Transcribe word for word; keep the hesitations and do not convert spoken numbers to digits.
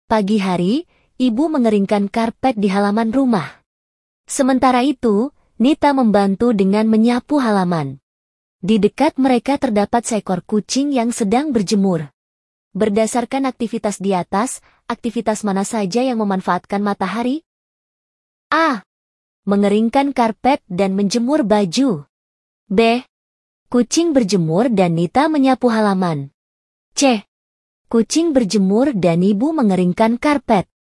Pagi hari, ibu mengeringkan karpet di halaman rumah. Sementara itu, Nita membantu dengan menyapu halaman. Di dekat mereka terdapat seekor kucing yang sedang berjemur. Berdasarkan aktivitas di atas, aktivitas mana saja yang memanfaatkan matahari? A. Mengeringkan karpet dan menjemur baju. B. Kucing berjemur dan Nita menyapu halaman. C. Kucing berjemur dan ibu mengeringkan karpet.